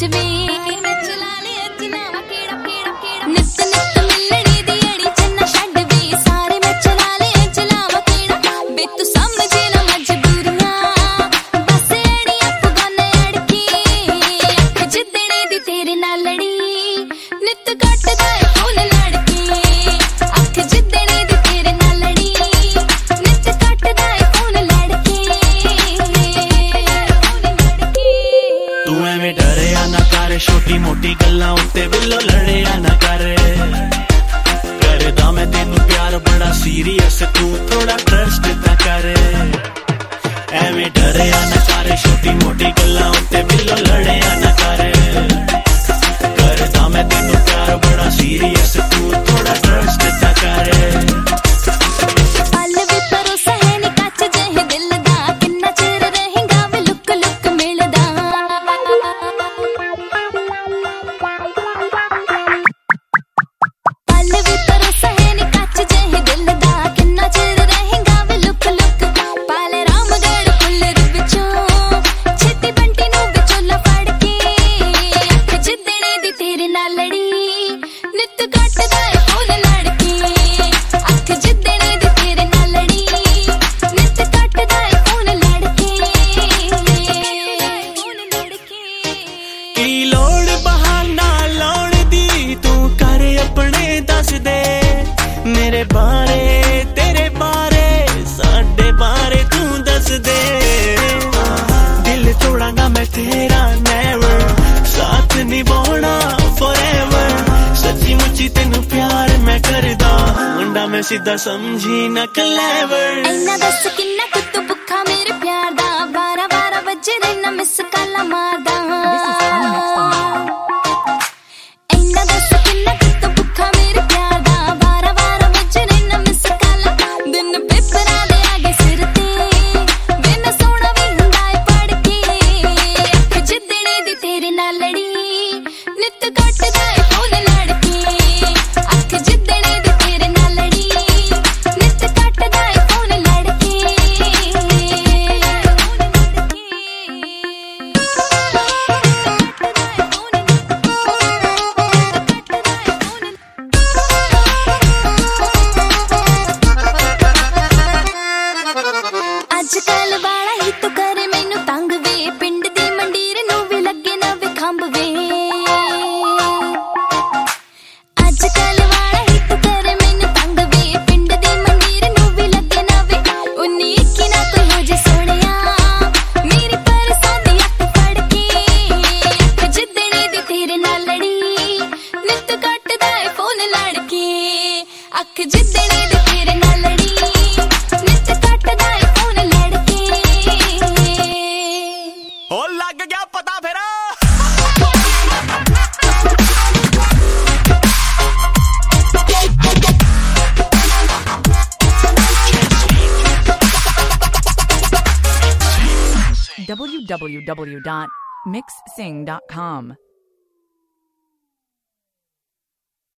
ਵਿੱਚ ਵੇ ਵਿੱਚ ਲਾ ਲੈ ਅਜਨਾਵਾ ਕਿਹੜਾ ਕਿਹੜਾ ਕਿਹੜਾ ਨਿੱਤ ਨਿੱਤ ਮਿਲਣੀ ਦੀ ਅੜੀ ਚੰਨਾ ਛੱਡ ਵੇ ਸਾਰੇ ਵਿੱਚ ਲਾ ਲੈ ਅਜਨਾਵਾ ਕਿਹੜਾ ਵੇ ਤੂੰ ਸਮਝੇ ਨਾ ਮਜਬੂਰੀਆਂ ਬਸ ਅੜੀਆਂ ਪਗਾਨੇ ਅੜਕੀ ਅੱਖ ਜਿੱਦਣੇ ਦੀ ਤੇਰੇ ਨਾਲ ਲੜੀ ਨਿੱਤ ਕੱਟਦਾ ਏ ਫੋਨ ਲੜਕੀ ਅੱਖ ਜਿੱਦਣੇ ਦੀ ਤੇਰੇ ਨਾਲ ਲੜੀ ਨਿੱਤ ਕੱਟਦਾ ਏ ਫੋਨ ਲੜਕੀ ਤੂੰ ਐਵੇਂ ਡਰਿਆ ਨਾ ਕਰ ਛੋਟੀ ਮੋਟੀ ਗੱਲਾਂ ਉੱਤੇ ਬਿੱਲੋ ਲੜਿਆ ਨਾ ਕਰ ਕਰਦਾ ਮੈਂ ਤੈਨੂੰ ਪਿਆਰ ਬੜਾ ਸੀਰੀਅਸ ਤੂੰ ਥੋੜਾ ਟਰਸਟ ਤਾਂ ਕਰ ਐਵੇਂ ਡਰਿਆ ਨਾ ਕਰ ਛੋਟੀ ਮੋਟੀ ਗੱਲਾਂ ਉੱਤੇ ਬਿੱਲੋ ਲੜਿਆ ਨਾ ਕਰ ਕਰਦਾ ਮੈਂ ਤੈਨੂੰ ਪਿਆਰ ਬੜਾ ਸੀਰੀਅਸ ਤੂੰ ਥੋੜਾ ਟਰਸਟ ਤਾਂ ਕਰ ਪਲ ਵੀ ਭਰੋਸਾ ਹੈ ਨੀ ਕੱਚ ਜਿਹੇ ਦਿਲ ਦਾ ਕਿੰਨਾ ਚਿਰ ਰਹੇਗਾ ਵੇ ਲੁੱਕ ਲੁੱਕ ਮਿਲਦਾ ਪਲ ਵੀ ਭਰੋਸਾ ਹੈ ਨੀ ਕੱਚ ਜਿਹੇ ਦਿਲ ਦਾ ਕਿੰਨਾ ਚਿਰ ਰਹੇਗਾ ਵੇ ਲੁੱਕ ਲੁੱਕ ਪਾਲੇ ਰਾਮਗੜ੍ਹ ਫੁੱਲਰ ਵਿੱਚੋਂ ਛੇਤੀ ਬੰਟੀ ਨੂੰ ਵਿਚੋਲਾ ਫੜ ਕੇ ਅੱਖ ਜਿੱਦਣੇ ਦੀ ਤੇਰੇ ਨਾਲ ਲੜੀ ਨਿੱਤ ਕੱਟਦਾ ਏ ਫੋਨ ਲੜਕੀ ਅੱਖ ਜਿੱਦਣੇ ਦੀ ਤੇਰੇ ਨਾਲ ਲੜੀ ਨਿੱਤ ਕੱਟਦਾ ਏ ਫੋਨ ਲੜਕੀ ਕੀ ਲੋੜ ਬਹਾਨਾ ਲਾਉਣ ਦੀ ਤੂੰ ਕਰ ਆਪਣੇ ਦੱਸ ਦੇ ਮੇਰੇ ਬਾਰੇ ਤੇਰੇ ਬਾਰੇ ਸਾਡੇ ਬਾਰੇ ਤੂੰ ਦੱਸ ਦੇ ਦਿਲ ਤੋੜਾਂਗਾ ਮੈਂ ਤੇਰਾ ਨੈਵਰ ਸਾਥ ਨਿਭਾਉਣਾ ਫੋਰਐਵਰ ਸੱਚੀ ਮੁੱਚੀ ਤੈਨੂੰ ਪਿਆਰ ਮੈਂ ਕਰਦਾ ਮੁੰਡਾ ਮੈਂ ਸਿੱਧਾ ਸਮਝੀ ਨਾ ਕਲੇਵਰ ਇੰਨਾ ਦੱਸ ਕਿੰਨਾ ਕੁ ਤੂੰ ਭੁੱਖਾ ਮੇਰੇ ਪਿਆਰ ਦਾ 12 ਵਜੇ ਰਹਿਣਾ ਮਿਸ ਕਾਲਾ ਮਾਰਦਾ ਇੰਨਾ ਦੱਸ ਕਿੰਨਾ ਕੁ ਤੂੰ ਭੁੱਖਾ ਮੇਰੇ ਪਿਆਰ ਦਾ 12 ਵਜੇ ਰਹਿਣਾ ਮਿਸ ਕਾਲਾ ਦਿਨ ਪੇਪਰਾਂ ਦੇ ਆਗੇ ਸਿਰ ਤੇ ਬਿਨ ਸੋਹਣਾ ਵੀ ਹੁੰਦਾ ਏ ਪੜ ਕੇ ਅੱਖ ਜਿੱਦਣੇ ਦੀ ਤੇਰੇ ਨਾਲ ਲੜੀ ਨਿੱਤ ਕੱਟਦਾ ਏ ਫੋਨ ਲੜਕੀ ਅੱਖ ਜਿੱਦਣੇ ਦੀ ਤੇਰੇ ਨਾਲ ਲੜੀ ਨਿੱਤ ਕੱਟਦਾ ਏ ਫੋਨ ਲੜਕੀ ਅੱਜ ਕੱਲ ਵਾਲਾ ਹੀ ਤੂੰ ਕਰੇ ਮੈਨੂੰ ਤੰਗ ਵੇ ਪਿੰਡ ਦੀ ਮੰਡੀਰ ਨੂੰ ਵੀ ਲੱਗੇ ਨਾ ਵੇ ਖੰਭ ਵੇ ਅੱਜ ਕੱਲ ਵਾਲਾ ਹੀ ਤੂੰ ਕਰੇ ਮੈਨੂੰ ਤੰਗ ਵੇ ਪਿੰਡ ਦੀ ਮੰਡੀਰ ਨੂੰ ਵੀ ਲੱਗੇ ਨਾ ਵੇ 19 ਨਾ ਕੋਈ ਹੋ ਜੇ ਸੋਹਣਿਆ ਮੇਰੀ ਪਰਸਾਂ ਦੀ ਅੱਖ ਫੜ ਕੇ ਅੱਖ ਜਿੱਦਣੇ ਦੀ ਤੇਰੇ ਨਾਲ ਲੜੀ ਨਿੱਤ ਕੱਟਦਾ ਏ ਫੋਨ ਲੜਕੀ ਅੱਖ ਜਿੱਦਣੇ ਦੀ ਤੇਰੇ ਨਾਲ ਲੜੀ ਨਿੱਤ ਕੱਟਦਾ ਏ ਫੋਨ ਲੜਕੀ ਹੋ ਲੱਗ ਗਿਆ ਪਤਾ ਫਿਰ www.mixsing.com